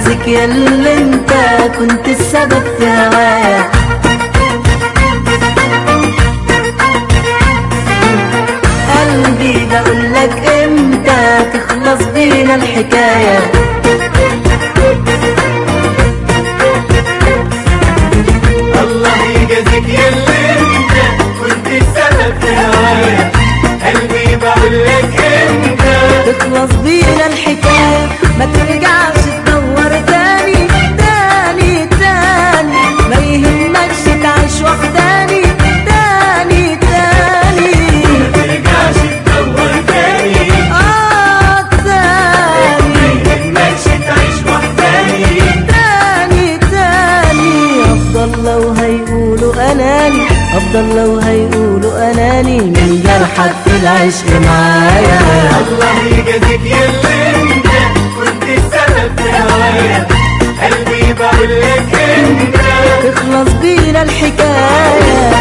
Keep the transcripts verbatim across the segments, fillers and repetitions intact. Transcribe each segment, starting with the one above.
يجازيك يا اللي انت كنت السبب في هوايا. قلبي بقولك امتى تخلص بينا الحكاية. الله يجازيك يا اللي انت كنت السبب في هوايا. قلبي بقولك امتى تخلص بينا الحكاية. ما ترجعش تدور تاني تاني تاني، ما يهمكش تعيش وحداني تاني تاني. ما ترجعش تدور تاني اه تاني، ما يهمكش تعيش وحداني تاني تاني. افضل لو هيقولوا اناني، افضل لو هيقولوا اناني من جرحك في العشق معايا. الله يجازيك يا اللي انت كنت السبب في هوايا. قلبي بقولك امتى تخلص بينا الحكاية.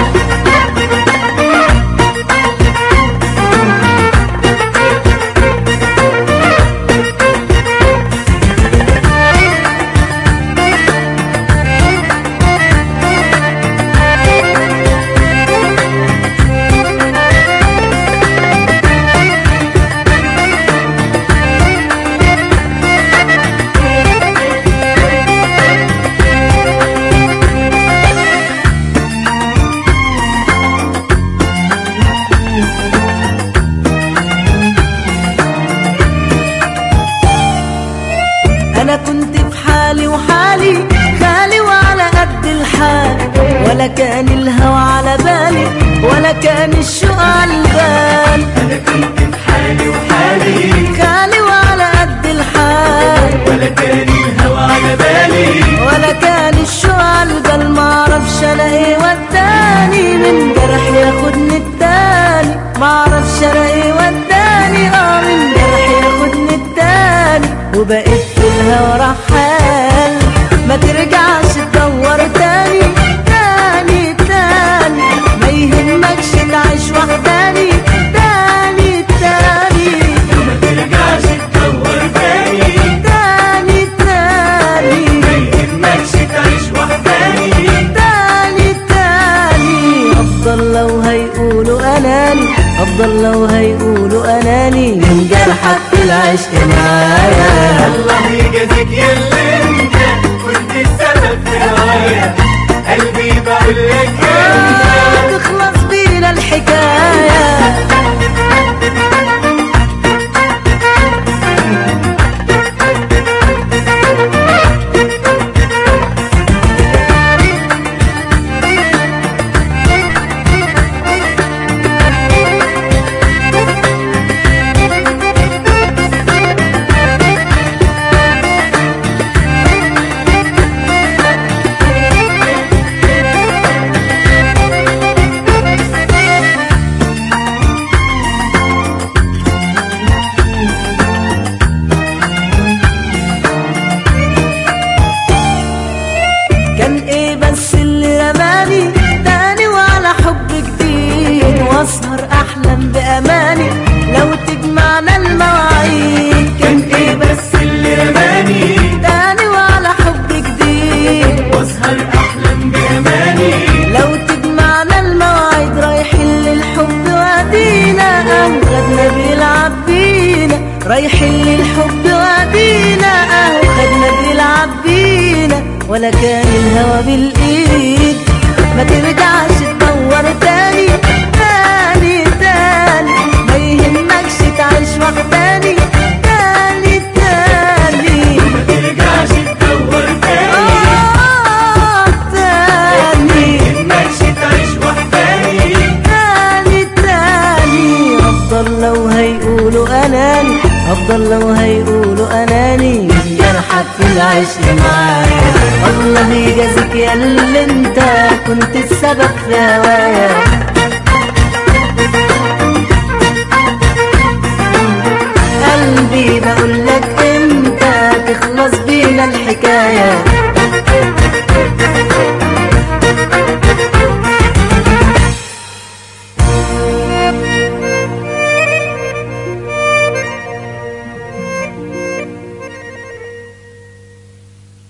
أنا كنت في حالي وحالي خالي وعلى قد الحال، ولا كان الهوى على بالي ولا كان الشوق على البال. انا كنت في حالي وحالي خالي وعلى قد الحال، ولا كان الهوى على بالي ولا كان الشوق على البال. معرفش أنا إيه وداني من جرح ياخدني التاني، معرفش أنا إيه وداني اه من جرح ياخدني التاني. وبقيت في الهوى رحال، ما ترجعش تدور تاني تاني تاني، ما يهمكش تعيش وحداني تاني تاني. ما ترجعش تدور تاني تاني تاني، ما يهمكش تعيش وحداني تاني تاني. افضل لو هيقولوا اناني، افضل لو هيقولوا اناني من جرحك في العشق معايا. الله يجازيك يا اللي انت كنت السبب في هوايا. قلبي بقولك امتى تخلص بينا الحكاية. كان ايه بس اللي رماني تاني وعلى حب جديد، واسهر احلم باماني لو تجمعنا المواعيد. كان ايه بس اللي رماني تاني وعلى حب جديد، واسهر احلم باماني لو تجمعنا المواعيد. رايحين للحب وادينا اهو خدنا بيلعب بينا، رايحين للحب وادينا اهو خدنا بيلعب بينا. ولا كان الهوى بالايد، ما ترجعش تدور تاني تاني تاني، ما يهمكش تعيش وحداني تاني تاني. ما ترجعش تدور تاني آه تاني ما يهمكش تعيش وحداني تاني تاني. افضل لو هيقولوا اناني، افضل لو هيقولوا اناني من جرحك في العشق معايا. الله يجازيك يا اللي انت كنت السبب في هوايا. قلبي بقولك امتى تخلص بينا الحكاية.